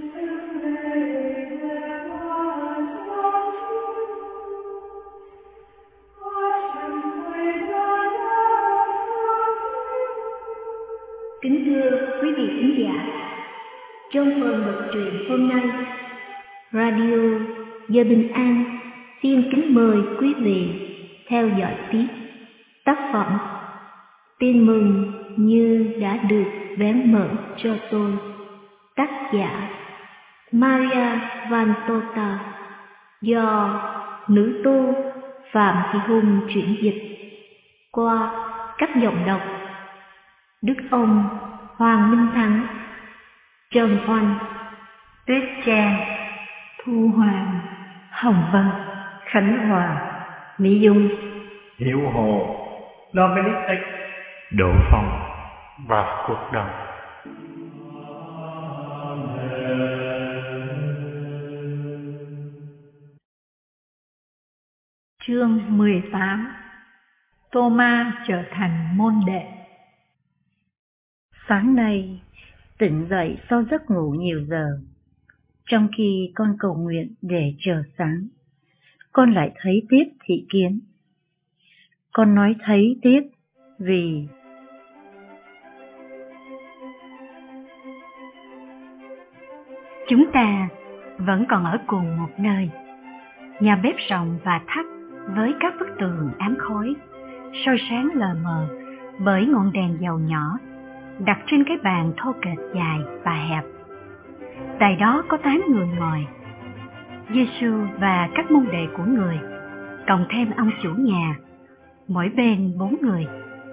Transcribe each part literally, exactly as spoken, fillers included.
Kính thưa quý vị khán giả, trong phần đọc truyện hôm nay, Radio Giờ Bình An xin kính mời quý vị theo dõi tiếp tác phẩm Tin mừng như đã được vén mở cho tôi, tác giả Maria Vantota, do nữ tu Phạm Thị Hùng chuyển dịch qua các giọng đọc Đức Ông, Hoàng Minh Thắng, Trần Oanh, Tuyết Trang, Thu Hoàng, Hồng Vân, Khánh Hòa, Mỹ Dung, Hiếu Hồ, Dominic X, Đỗ Phong và Quốc Đồng. Chương mười tám. Tô-ma trở thành môn đệ. Sáng nay, tỉnh dậy sau giấc ngủ nhiều giờ. Trong khi con cầu nguyện để chờ sáng, con lại thấy tiếp thị kiến. Con nói thấy tiếp vì chúng ta vẫn còn ở cùng một nơi. Nhà bếp rộng và thấp với các bức tường ám khói, soi sáng lờ mờ bởi ngọn đèn dầu nhỏ đặt trên cái bàn thô kệch dài và hẹp. Tại đó có tám người ngồi, Giê-xu và các môn đệ của người, cộng thêm ông chủ nhà, mỗi bên bốn người.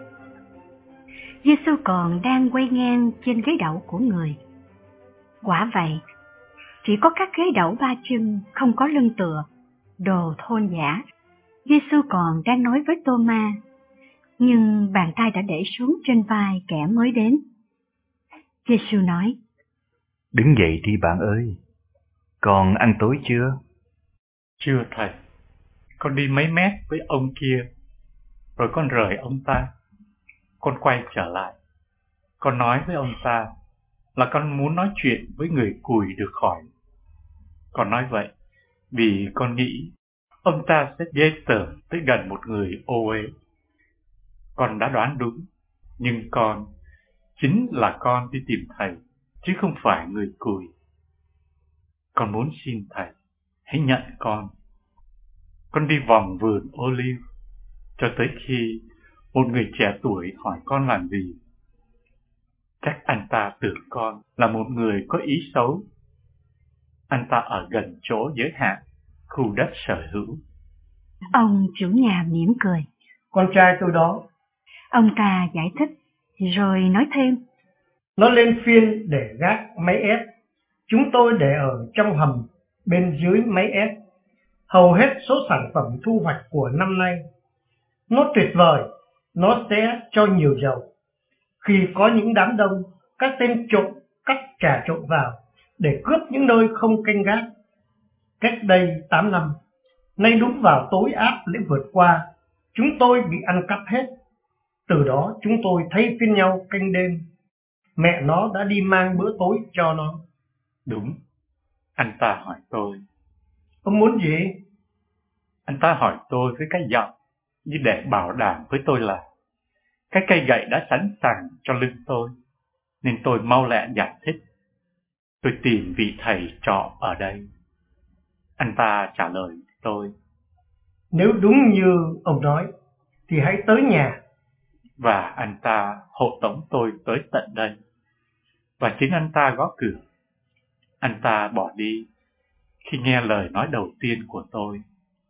Giê-xu còn đang quay ngang trên ghế đẩu của người. Quả vậy, chỉ có các ghế đẩu ba chân không có lưng tựa, đồ thôn giả. Giê-xu còn đang nói với Tô-ma, nhưng bàn tay đã để xuống trên vai kẻ mới đến. Giê-xu nói: Đứng dậy đi bạn ơi, con ăn tối chưa? Chưa thầy, con đi mấy mét với ông kia, rồi con rời ông ta. Con quay trở lại, con nói với ông ta là con muốn nói chuyện với người cùi được khỏi. Con nói vậy vì con nghĩ ông ta sẽ ghê tởm tới gần một người ô uế. Con đã đoán đúng, nhưng con chính là con đi tìm thầy, chứ không phải người cùi. Con muốn xin thầy hãy nhận con. Con đi vòng vườn Olive cho tới khi một người trẻ tuổi hỏi con làm gì. Chắc anh ta tưởng con là một người có ý xấu. Anh ta ở gần chỗ giới hạn khu đất sở hữu. Ông chủ nhà mỉm cười. Con trai tôi đó. Ông ta giải thích, rồi nói thêm: Nó lên phiên để gác máy ép. Chúng tôi để ở trong hầm bên dưới máy ép. Hầu hết số sản phẩm thu hoạch của năm nay. Nó tuyệt vời, nó sẽ cho nhiều dầu. Khi có những đám đông, các tên trộm cắt trà trộn vào để cướp những nơi không canh gác. Cách đây tám năm, nay đúng vào tối áp lễ vượt qua, chúng tôi bị ăn cắp hết. Từ đó chúng tôi thay phiên nhau canh đêm. Mẹ nó đã đi mang bữa tối cho nó. Đúng, anh ta hỏi tôi. Ông muốn gì? Anh ta hỏi tôi với cái giọng như để bảo đảm với tôi là cái cây gậy đã sẵn sàng cho lưng tôi, nên tôi mau lẹ giải thích. Tôi tìm vị thầy trọ ở đây. Anh ta trả lời tôi: Nếu đúng như ông nói, thì hãy tới nhà. Và anh ta hộ tống tôi tới tận đây. Và chính anh ta gõ cửa. Anh ta bỏ đi khi nghe lời nói đầu tiên của tôi.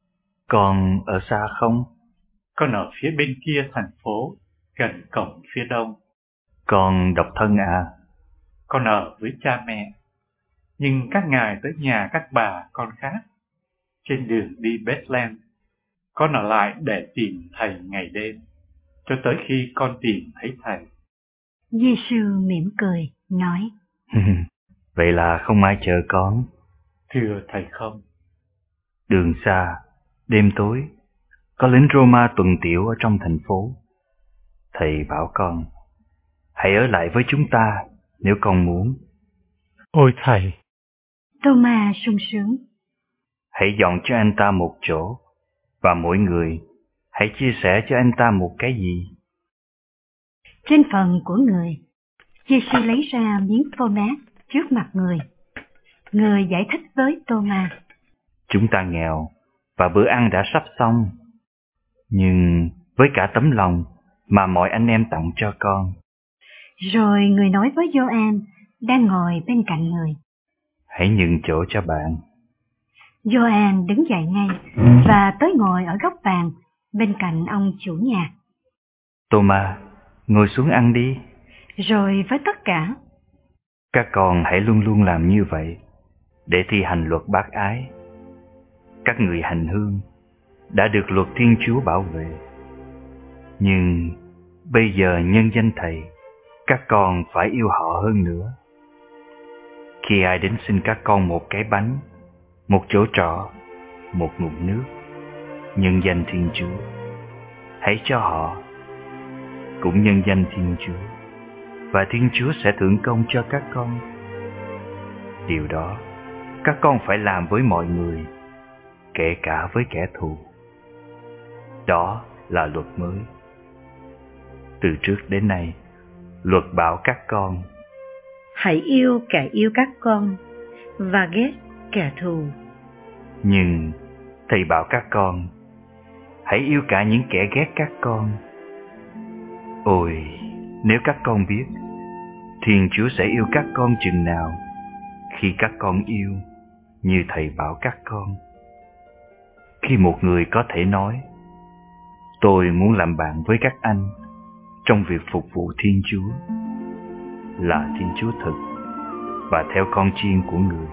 Còn ở xa không? Con ở phía bên kia thành phố, gần cổng phía đông. Con độc thân à? Con ở với cha mẹ, nhưng các ngài tới nhà các bà con khác. Trên đường đi Bethlehem, con ở lại để tìm thầy ngày đêm, cho tới khi con tìm thấy thầy. Giê-xu mỉm cười, nói: Vậy là không ai chờ con? Thưa thầy không. Đường xa, đêm tối, có lính Roma tuần tiễu ở trong thành phố. Thầy bảo con, hãy ở lại với chúng ta nếu con muốn. Ôi thầy, Thomas sung sướng. Hãy dọn cho anh ta một chỗ, và mỗi người hãy chia sẻ cho anh ta một cái gì. Trên phần của người, Giê-xu lấy ra miếng phô mát trước mặt người. Người giải thích với Thomas. Chúng ta nghèo, và bữa ăn đã sắp xong. Nhưng với cả tấm lòng mà mọi anh em tặng cho con. Rồi người nói với Gioan đang ngồi bên cạnh người. Hãy nhường chỗ cho bạn. Gioan đứng dậy ngay và tới ngồi ở góc bàn bên cạnh ông chủ nhà. Thomas, ngồi xuống ăn đi. Rồi với tất cả. Các con hãy luôn luôn làm như vậy để thi hành luật bác ái. Các người hành hương đã được luật Thiên Chúa bảo vệ. Nhưng bây giờ nhân danh Thầy, các con phải yêu họ hơn nữa. Khi ai đến xin các con một cái bánh, một chỗ trọ, một ngụm nước, nhân danh Thiên Chúa, hãy cho họ. Cũng nhân danh Thiên Chúa, và Thiên Chúa sẽ thưởng công cho các con. Điều đó các con phải làm với mọi người, kể cả với kẻ thù. Đó là luật mới. Từ trước đến nay, luật bảo các con hãy yêu kẻ yêu các con và ghét kẻ thù. Nhưng Thầy bảo các con hãy yêu cả những kẻ ghét các con. Ôi, nếu các con biết Thiên Chúa sẽ yêu các con chừng nào khi các con yêu như Thầy bảo các con. Khi một người có thể nói, tôi muốn làm bạn với các anh trong việc phục vụ Thiên Chúa, là Thiên Chúa thực và theo con chiên của người,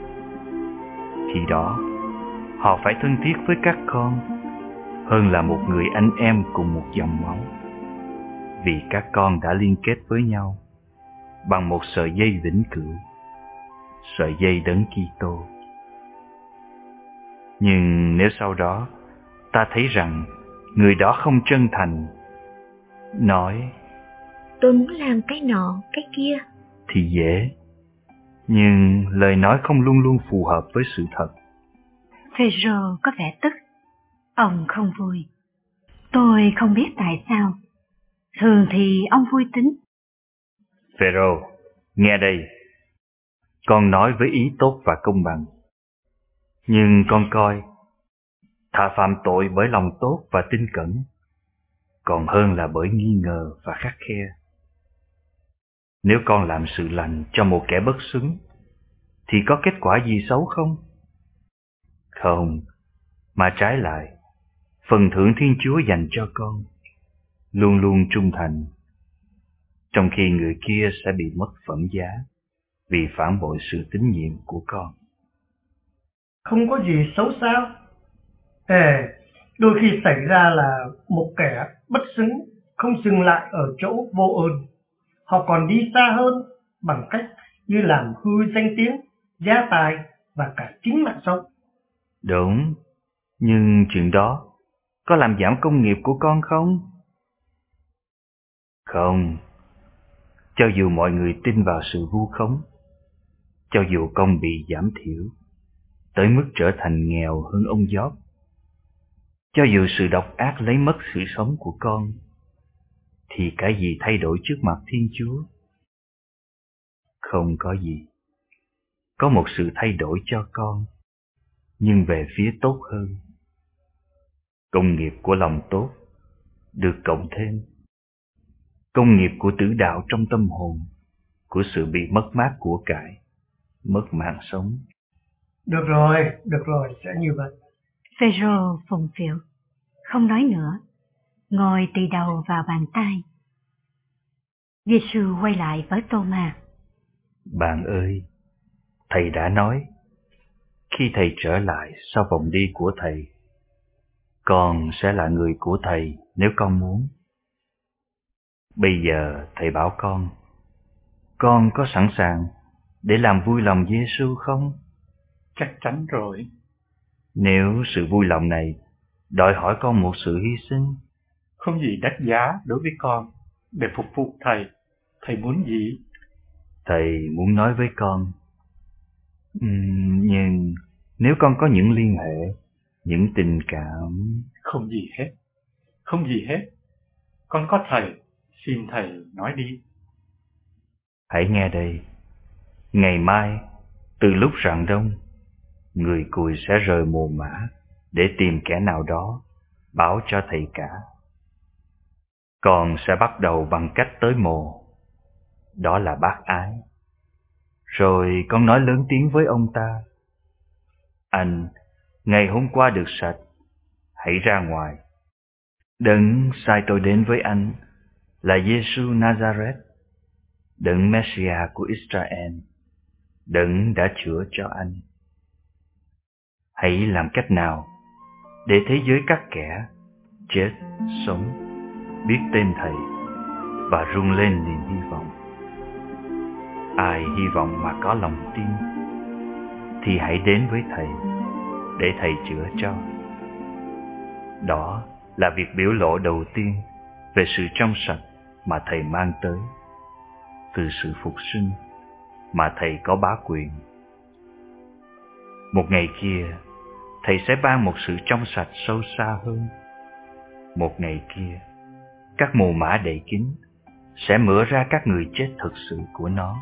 khi đó họ phải thân thiết với các con hơn là một người anh em cùng một dòng máu, vì các con đã liên kết với nhau bằng một sợi dây vĩnh cửu, sợi dây Đấng Kitô. Nhưng nếu sau đó ta thấy rằng người đó không chân thành, nói tôi muốn làm cái nọ, cái kia, thì dễ, nhưng lời nói không luôn luôn phù hợp với sự thật. Phêrô có vẻ tức, ông không vui. Tôi không biết tại sao. Thường thì ông vui tính. Phêrô, nghe đây. Con nói với ý tốt và công bằng. Nhưng con coi, thà phạm tội bởi lòng tốt và tin cẩn, còn hơn là bởi nghi ngờ và khắt khe. Nếu con làm sự lành cho một kẻ bất xứng, thì có kết quả gì xấu không? Không, mà trái lại, phần thưởng Thiên Chúa dành cho con luôn luôn trung thành, trong khi người kia sẽ bị mất phẩm giá vì phản bội sự tín nhiệm của con. Không có gì xấu sao? Ê, đôi khi xảy ra là một kẻ bất xứng không dừng lại ở chỗ vô ơn. Họ còn đi xa hơn bằng cách như làm hư danh tiếng, gia tài và cả chính mạng sống. Đúng, nhưng chuyện đó có làm giảm công nghiệp của con không? Không. Cho dù mọi người tin vào sự vu khống, cho dù con bị giảm thiểu tới mức trở thành nghèo hơn ông Gióp, cho dù sự độc ác lấy mất sự sống của con, thì cái gì thay đổi trước mặt Thiên Chúa? Không có gì. Có một sự thay đổi cho con, nhưng về phía tốt hơn. Công nghiệp của lòng tốt được cộng thêm. Công nghiệp của tử đạo trong tâm hồn, của sự bị mất mát của cải, mất mạng sống. Được rồi, được rồi, sẽ như vậy. Phêrô phùng phịu, không nói nữa, ngồi tì đầu vào bàn tay. Giê-xu quay lại với Tô-ma. Bạn ơi, Thầy đã nói, khi Thầy trở lại sau vòng đi của Thầy, con sẽ là người của Thầy nếu con muốn. Bây giờ Thầy bảo con, con có sẵn sàng để làm vui lòng Giê-xu không? Chắc chắn rồi. Nếu sự vui lòng này đòi hỏi con một sự hy sinh, không gì đắt giá đối với con để phục vụ Thầy. Thầy muốn gì? Thầy muốn nói với con, Uhm, nhưng nếu con có những liên hệ, những tình cảm... Không gì hết, không gì hết. Con có thầy, xin thầy nói đi. Hãy nghe đây. Ngày mai, từ lúc rạng đông, người cùi sẽ rời mồ mả để tìm kẻ nào đó báo cho thầy cả. Con sẽ bắt đầu bằng cách tới mồ, đó là bác ái. Rồi con nói lớn tiếng với ông ta: anh, ngày hôm qua được sạch, hãy ra ngoài. Đấng sai tôi đến với anh là Giêsu Nazareth, Đấng Messiah của Israel, Đấng đã chữa cho anh. Hãy làm cách nào để thế giới các kẻ chết, sống biết tên thầy và rung lên niềm hy vọng. Ai hy vọng mà có lòng tin thì hãy đến với thầy để thầy chữa cho. Đó là việc biểu lộ đầu tiên về sự trong sạch mà thầy mang tới, từ sự phục sinh mà thầy có bá quyền. Một ngày kia, thầy sẽ ban một sự trong sạch sâu xa hơn. Một ngày kia, các mồ mả đầy kín sẽ mở ra các người chết thực sự của nó.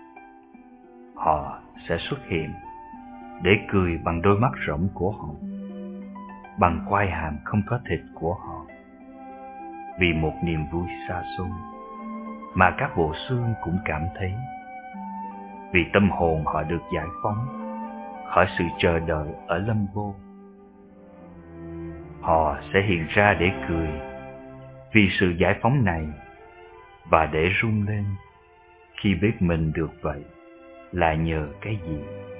Họ sẽ xuất hiện để cười bằng đôi mắt rỗng của họ, bằng quai hàm không có thịt của họ, vì một niềm vui xa xôi mà các bộ xương cũng cảm thấy, vì tâm hồn họ được giải phóng khỏi sự chờ đợi ở lâm vô. Họ sẽ hiện ra để cười vì sự giải phóng này và để rung lên khi biết mình được vậy là nhờ cái gì.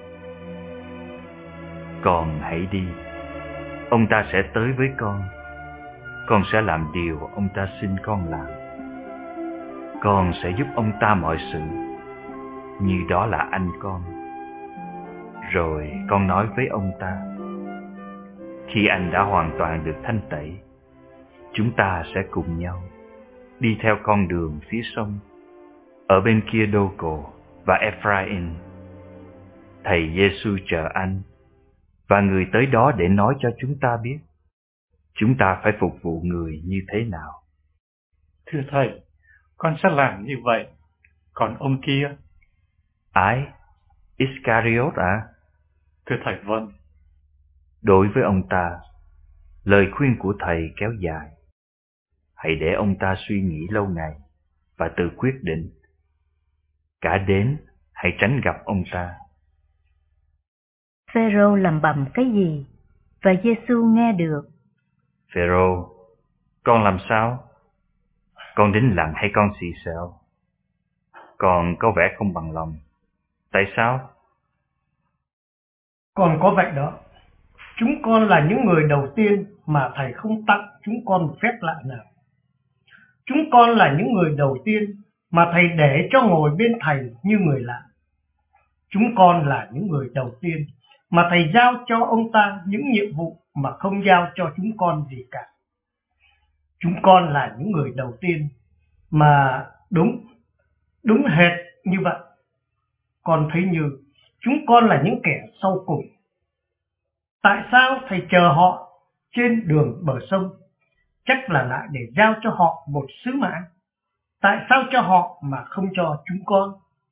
Con hãy đi, ông ta sẽ tới với con. Con sẽ làm điều ông ta xin con làm. Con sẽ giúp ông ta mọi sự, như đó là anh con. Rồi con nói với ông ta: khi anh đã hoàn toàn được thanh tẩy, chúng ta sẽ cùng nhau đi theo con đường phía sông, ở bên kia Đô Cổ và Ephraim. Thầy Giêsu chờ anh, và người tới đó để nói cho chúng ta biết chúng ta phải phục vụ người như thế nào. Thưa thầy, con sẽ làm như vậy. Còn ông kia? Ai? Iscariot à? Thưa thầy, vâng. Đối với ông ta, lời khuyên của thầy kéo dài. Hãy để ông ta suy nghĩ lâu ngày và tự quyết định. Cả đến hãy tránh gặp ông ta. Phêrô lẩm bẩm cái gì và Giêsu nghe được. Phêrô, con làm sao? Con đính lặng hay con xì xào? Con có vẻ không bằng lòng. Tại sao? Còn có vậy đó. Chúng con là những người đầu tiên mà thầy không tặng chúng con một phép lạ nào. Chúng con là những người đầu tiên mà thầy để cho ngồi bên thầy như người lạ. Chúng con là những người đầu tiên mà thầy giao cho ông ta những nhiệm vụ mà không giao cho chúng con gì cả. Chúng con là những người đầu tiên mà đúng, đúng hệt như vậy. Con thấy như chúng con là những kẻ sau cùng. Tại sao thầy chờ họ trên đường bờ sông? Chắc là lại để giao cho họ một sứ mạng. Tại sao cho họ mà không cho chúng con?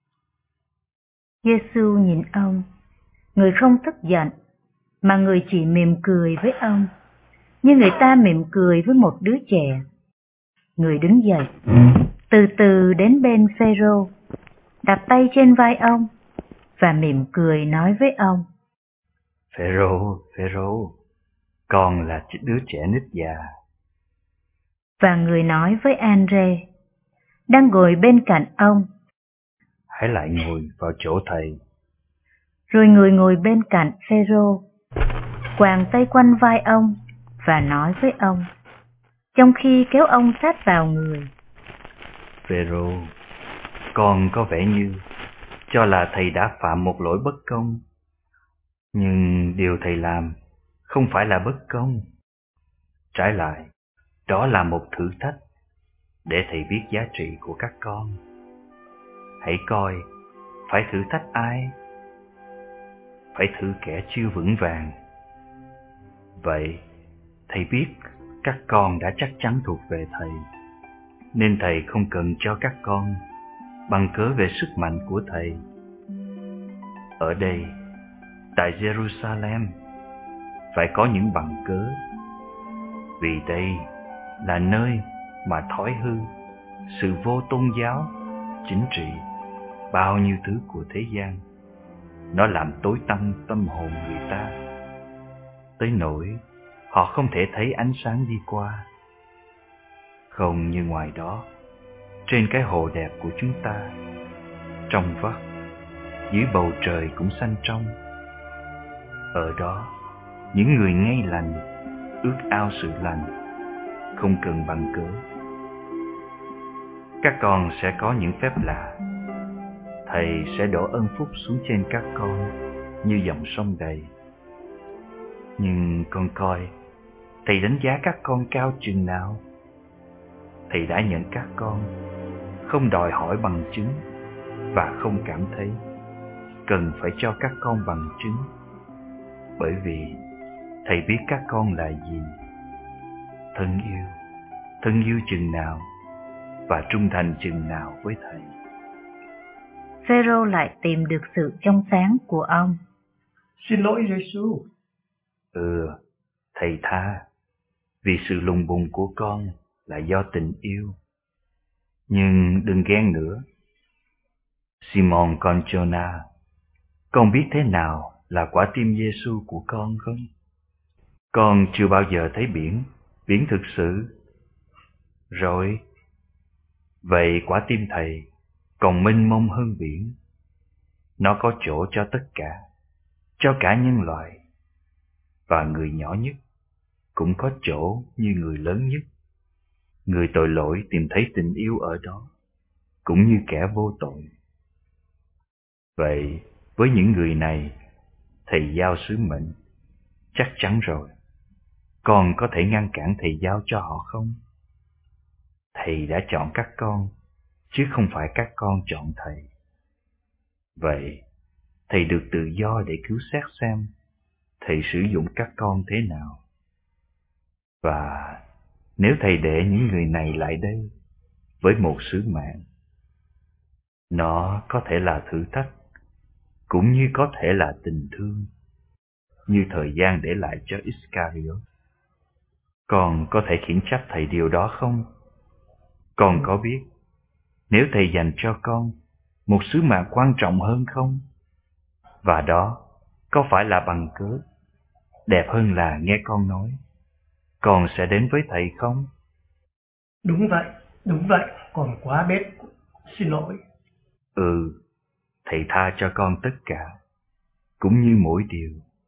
Giêsu nhìn ông, người không tức giận, mà người chỉ mỉm cười với ông, như người ta mỉm cười với một đứa trẻ. Người đứng dậy, từ từ đến bên Phêrô, đặt tay trên vai ông và mỉm cười nói với ông: Phêrô, Phêrô, con là đứa trẻ nít già. Và người nói với An-rê, đang ngồi bên cạnh ông: Hãy lại ngồi vào chỗ thầy. Rồi người ngồi bên cạnh Phêrô, quàng tay quanh vai ông và nói với ông, trong khi kéo ông sát vào người: Phêrô, con có vẻ như cho là thầy đã phạm một lỗi bất công. Nhưng điều thầy làm không phải là bất công. Trái lại, đó là một thử thách để thầy biết giá trị của các con. Hãy coi, phải thử thách ai? phải thử kẻ chưa vững vàng. Vậy, thầy biết các con đã chắc chắn thuộc về thầy, nên thầy không cần cho các con bằng cớ về sức mạnh của thầy. Ở đây, tại Jerusalem, phải có những bằng cớ, vì đây là nơi mà thói hư, sự vô tôn giáo, chính trị, bao nhiêu thứ của thế gian, nó làm tối tăm tâm hồn người ta, tới nỗi họ không thể thấy ánh sáng đi qua. Không như ngoài đó, trên cái hồ đẹp của chúng ta, trong vắt, dưới bầu trời cũng xanh trong. Ở đó, những người ngay lành, ước ao sự lành, không cần bằng cớ. Các con sẽ có những phép lạ. Thầy sẽ đổ ơn phúc xuống trên các con như dòng sông đầy. Nhưng con coi, thầy đánh giá các con cao chừng nào? Thầy đã nhận các con, không đòi hỏi bằng chứng và không cảm thấy cần phải cho các con bằng chứng, bởi vì thầy biết các con là gì. Thân yêu, thân yêu chừng nào và trung thành chừng nào với thầy. Phêrô lại tìm được sự trong sáng của ông. Xin lỗi Giêsu. Ừ, thầy tha, vì sự lùng bùng của con là do tình yêu. Nhưng đừng ghen nữa. Simon con Jonah, con biết thế nào là quả tim Giêsu của con không? Con chưa bao giờ thấy biển, biển thực sự. Rồi, vậy quả tim thầy còn mênh mông hơn biển. Nó có chỗ cho tất cả, cho cả nhân loại. Và người nhỏ nhất cũng có chỗ như người lớn nhất. Người tội lỗi tìm thấy tình yêu ở đó, cũng như kẻ vô tội. Vậy, với những người này, thầy giao sứ mệnh, chắc chắn rồi. Con có thể ngăn cản thầy giao cho họ không? Thầy đã chọn các con, chứ không phải các con chọn thầy. Vậy, thầy được tự do để cứu xét xem thầy sử dụng các con thế nào. Và nếu thầy để những người này lại đây với một sứ mạng, nó có thể là thử thách, cũng như có thể là tình thương, như thời gian để lại cho Iscariot. Con có thể khiển trách thầy điều đó không? Con có biết nếu thầy dành cho con một sứ mạng quan trọng hơn không? Và đó có phải là bằng cớ đẹp hơn là nghe con nói con sẽ đến với thầy không? Đúng vậy, đúng vậy, còn quá bết, xin lỗi. Ừ, thầy tha cho con tất cả, cũng như mỗi điều.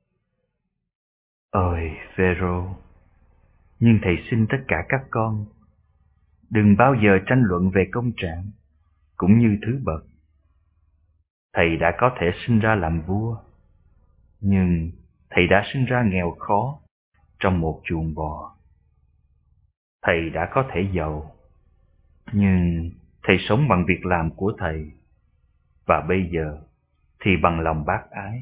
Ôi, Phêrô, nhưng thầy xin tất cả các con, đừng bao giờ tranh luận về công trạng, cũng như thứ bậc. Thầy đã có thể sinh ra làm vua, nhưng thầy đã sinh ra nghèo khó trong một chuồng bò. Thầy đã có thể giàu, nhưng thầy sống bằng việc làm của thầy, và bây giờ thì bằng lòng bác ái.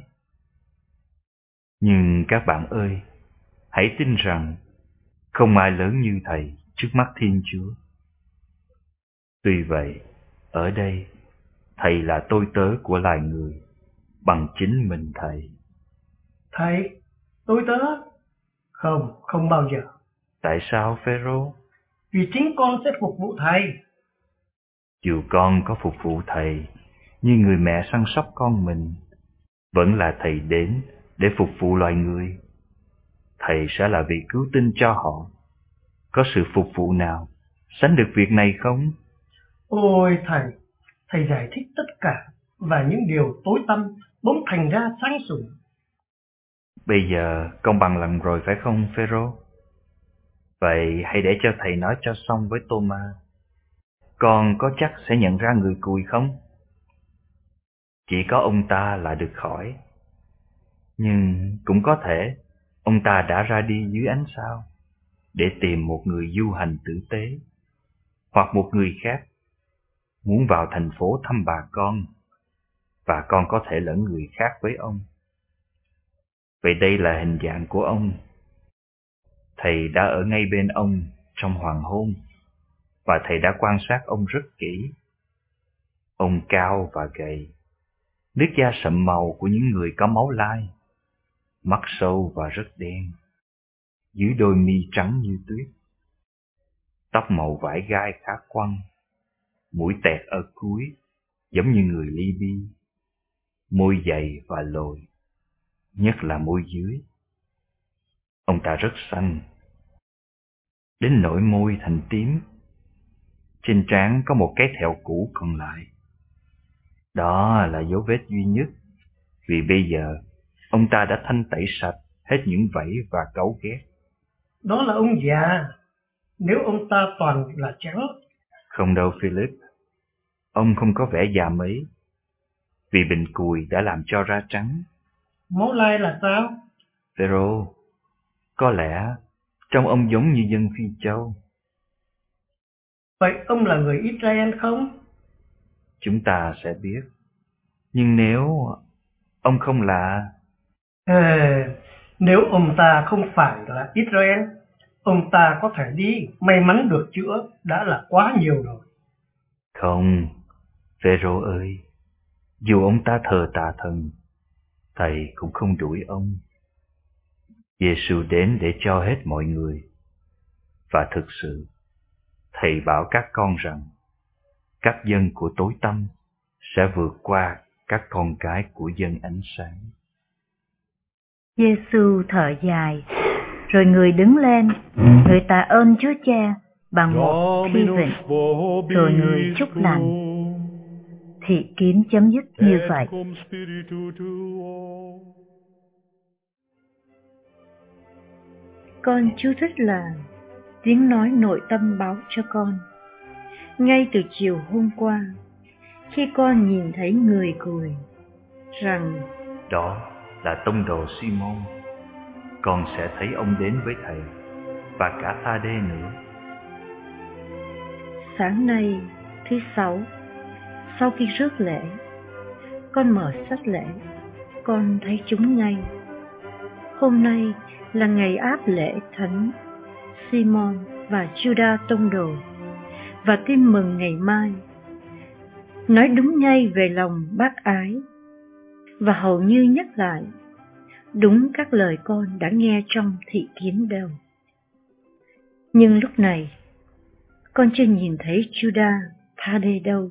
Nhưng các bạn ơi, hãy tin rằng không ai lớn như thầy trước mắt Thiên Chúa. Tuy vậy, ở đây, thầy là tôi tớ của loài người, bằng chính mình thầy. Thầy, tôi tớ? Không, không bao giờ. Tại sao, Phêrô? Vì chính con sẽ phục vụ thầy. Dù con có phục vụ thầy, như người mẹ săn sóc con mình, vẫn là thầy đến để phục vụ loài người. Thầy sẽ là vị cứu tinh cho họ. Có sự phục vụ nào sánh được việc này không? Ôi thầy, thầy giải thích tất cả, và những điều tối tăm bỗng thành ra sáng sủa. Bây giờ con bằng lòng rồi phải không, Phêrô? Vậy hãy để cho thầy nói cho xong với Tô-ma. Con có chắc sẽ nhận ra người cùi không? Chỉ có ông ta là được khỏi. Nhưng cũng có thể ông ta đã ra đi dưới ánh sao để tìm một người du hành tử tế, hoặc một người khác muốn vào thành phố thăm bà con, và con có thể lẫn người khác với ông. Vậy đây là hình dạng của ông. Thầy đã ở ngay bên ông trong hoàng hôn, và thầy đã quan sát ông rất kỹ. Ông cao và gầy, nước da sậm màu của những người có máu lai, mắt sâu và rất đen, dưới đôi mi trắng như tuyết, tóc màu vải gai khá quăn, mũi tẹt ở cuối giống như người Libya, môi dày và lồi, nhất là môi dưới. Ông ta rất xanh, đến nỗi môi thành tím. Trên trán có một cái thẹo cũ còn lại. Đó là dấu vết duy nhất, vì bây giờ ông ta đã thanh tẩy sạch hết những vảy và cáu ghét. Đó là ông già, nếu ông ta toàn là trắng. Không đâu Philip, ông không có vẻ già mấy, vì bệnh cùi đã làm cho da trắng. Máu lai là sao? Phêrô, có lẽ trông ông giống như dân Phi Châu. Vậy ông là người Israel không? Chúng ta sẽ biết. Nhưng nếu ông không là... À, nếu ông ta không phải là Israel, ông ta có thể đi, may mắn được chữa đã là quá nhiều rồi. Không, Phêrô ơi, dù ông ta thờ tà thần, thầy cũng không đuổi ông. Giê-xu đến để cho hết mọi người. Và thực sự, thầy bảo các con rằng, các dân của tối tăm sẽ vượt qua các con cái của dân ánh sáng. Giê-xu thở dài, rồi người đứng lên, người tạ ơn Chúa Cha bằng một thi vịnh, rồi người chúc lành. Thị kiến chấm dứt như vậy. Con chú thích là tiếng nói nội tâm báo cho con. Ngay từ chiều hôm qua, khi con nhìn thấy người cười, rằng đó là tông đồ Simon, con sẽ thấy ông đến với thầy và cả Tha-đê nữa. Sáng nay, thứ sáu, sau khi rước lễ, con mở sách lễ, con thấy chúng ngay. Hôm nay là ngày áp lễ thánh Simon và Juda tông đồ, và tin mừng ngày mai. Nói đúng ngay về lòng bác ái, và hầu như nhắc lại đúng các lời con đã nghe trong thị kiến đầu. Nhưng lúc này, con chưa nhìn thấy Juda Tha-đê đâu.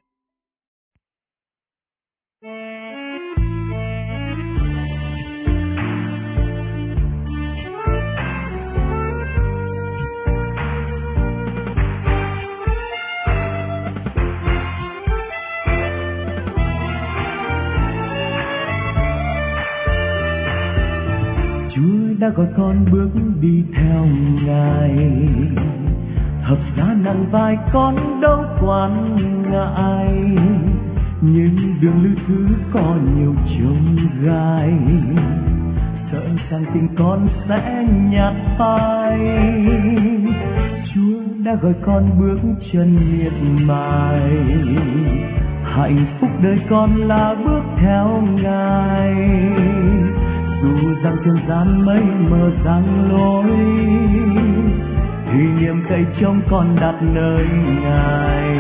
Chúa đã gọi con bước đi theo Ngài, thập giá nặng vai con đâu quản ngại, nhưng đường lưu thứ có nhiều chông gai, sợ rằng tình con sẽ nhạt phai. Chúa đã gọi con bước chân miệt mài, hạnh phúc đời con là bước theo Ngài. Dù rằng trần gian mây mờ giăng lối, thì niềm cậy trông con đặt nơi Ngài.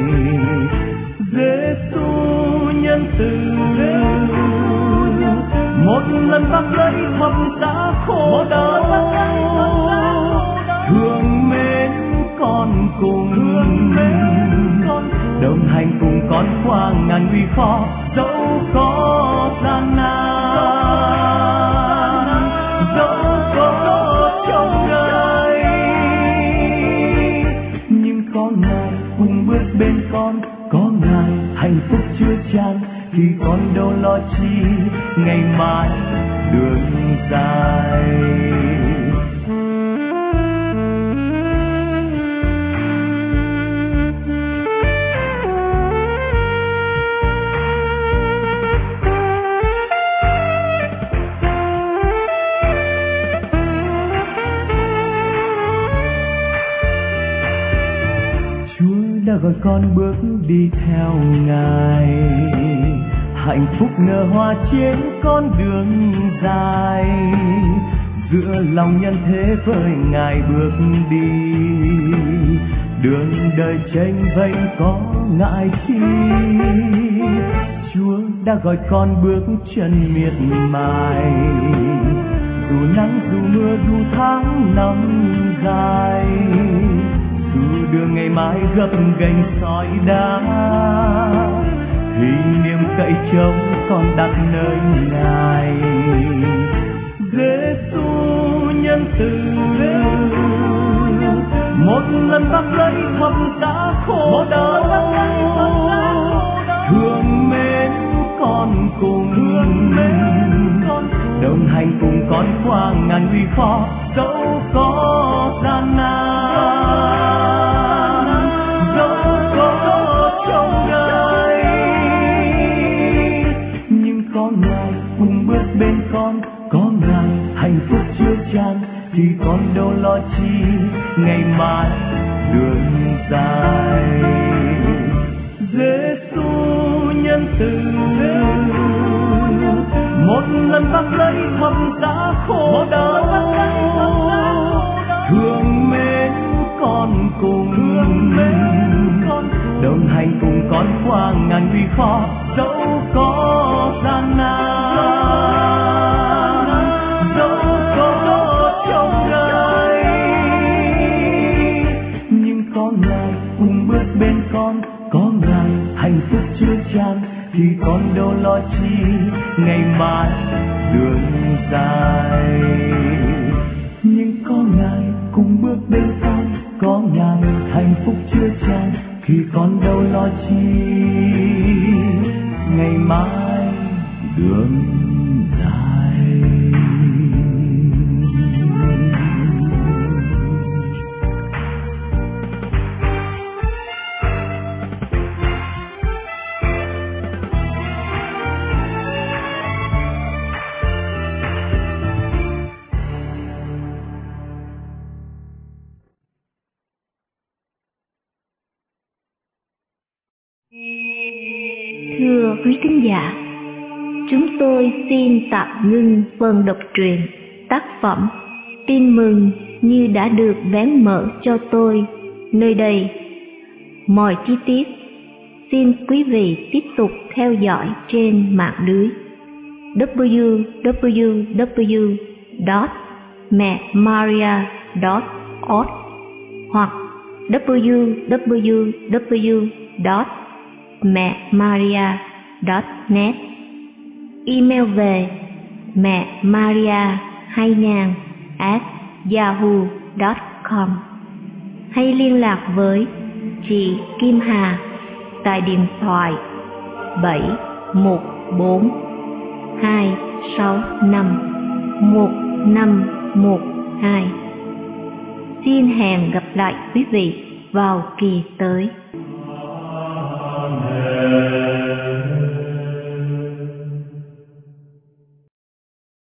Giê-xu nhân từ, một lần vác lấy thập giá khổ đau, thương mến con cùng, đồng hành cùng con qua ngàn nguy khó, dẫu có gian nan, dẫu có trong gai, nhưng có Ngài cùng bước bên con, có Ngài hạnh phúc chứa chan, thì con đâu lo chi ngày mai đường dài. Đã gọi con bước đi theo Ngài, hạnh phúc nở hoa trên con đường dài, giữa lòng nhân thế với Ngài bước đi. Đường đời chênh vênh có ngại chi, Chúa đã gọi con bước chân miệt mài. Dù nắng dù mưa dù tháng năm dài, dù đường ngày mai gập ghềnh sỏi đá, thì niềm cậy trông con đặt nơi Ngài. Giêsu nhân từ, một lần vác lấy thập giá khổ đau, thương mến con cùng, đồng hành cùng con qua ngàn nguy khó dẫu có gian nan, dẫu có trong đời, nhưng có Ngài cùng bước bên con, có Ngài hạnh phúc chứa chan, thì con đâu lo chi ngày mai đường dài. Giêsu nhân từ, một lần vác lấy thập giá khổ đau, thương mến con cùng, đồng hành cùng con qua ngàn nguy khó dẫu có gian nan, dẫu có trong đời, nhưng có Ngài cùng bước bên con, có Ngài hạnh phúc chứa chan, thì con đâu lo chi ngày mai đường dài. Nhưng có Ngài cùng bước bên con, có Ngài hạnh phúc chứa chan, thì con đâu lo chi ngày mai đường dài. Thưa quý thính giả, chúng tôi xin tạm ngưng phần đọc truyện tác phẩm Tin mừng như đã được vén mở cho tôi nơi đây. Mọi chi tiết xin quý vị tiếp tục theo dõi trên mạng lưới w w w chấm mẹ maria chấm org hoặc w w w chấm mẹ maria chấm net. Email về mẹ maria hai nghìn at yahoo chấm com, hay liên lạc với chị Kim Hà tại điện thoại bảy một bốn hai sáu năm một năm một hai. Xin hẹn gặp lại quý vị vào kỳ tới.